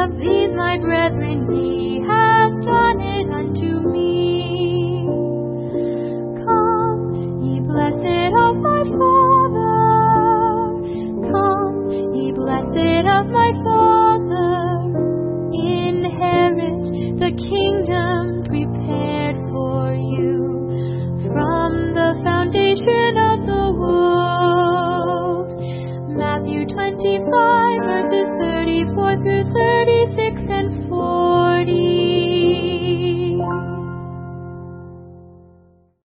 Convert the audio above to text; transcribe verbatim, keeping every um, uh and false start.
of these my brethren, ye have done it unto me. Come, ye blessed of my Father, come, ye blessed of my Father, inherit the kingdom prepared for you from the foundation of the world. Matthew twenty-five